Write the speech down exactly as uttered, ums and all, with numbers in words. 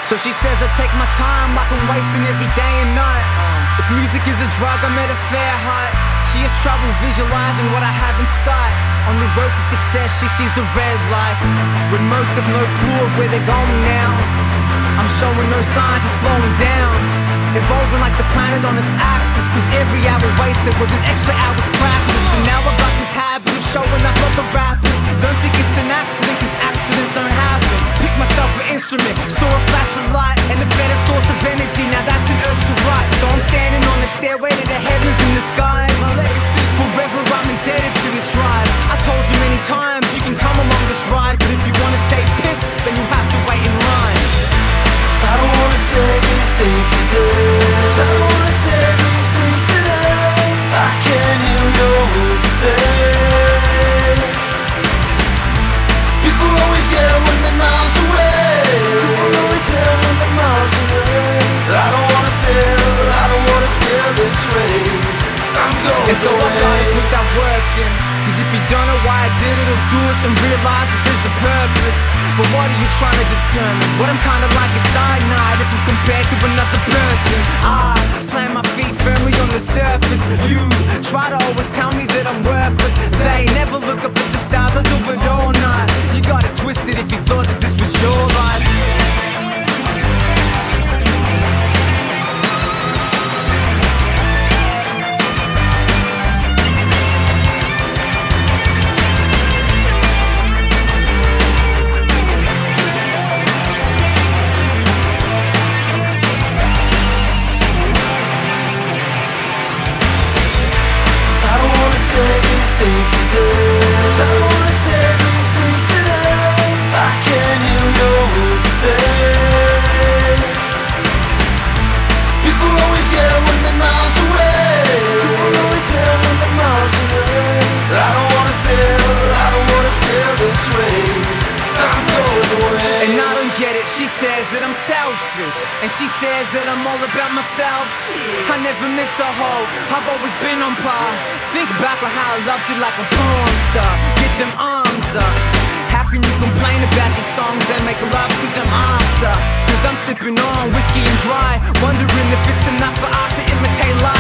So she says I take my time like I'm wasting every day and night. If music is a drug, I'm at a fair height. She has trouble visualizing what I have in sight. On the road to success, she sees the red lights, when most have no clue of where they're going now. I'm showing no signs of slowing down, evolving like the planet on its axis, cause every hour wasted was an extra hour's practice. And now I got this habit of showing up at the rappers. Don't think it's an accident, cause accidents don't happen. Pick myself an instrument, saw a flash of light, and a better source of energy, now that's an urge to write. So I'm standing on the stairway to the heavens and the skies. Forever I'm indebted to this drive. I told you many times you can come along this ride, but if you wanna stay pissed, then you have to wait in line. I don't wanna say these things today. I don't wanna say these things today. I can't hear your words, babe. People always yell when they're miles away. People always yell when they're miles away. I don't wanna feel, I don't wanna feel this way. I'm going And so I gotta put that work in, cause if you don't know why I did it or do it, then realize that there's a purpose. But what are you trying to determine? What I'm kinda like a cyanide if I'm compared to another person. I plant my feet firmly on the surface. You try to always tell me that I'm worthless. They never look up at the stars, I do it all night. You got it twisted if you thought that this was your life. things today. I don't wanna say these things today. I can't hear your words, babe. People always yell when they're miles away. People always yell when they're miles away. I don't wanna feel, I don't wanna feel this way. Time goes away. And I don't get it, she says that I'm selfish, and she says that I'm all about myself. I never missed a hoe, I've always been on par. Think back on how I loved you like a porn star. Get them arms up. How can you complain about these songs that make love to them after? Cause I'm sipping on whiskey and dry, wondering if it's enough for art to imitate life.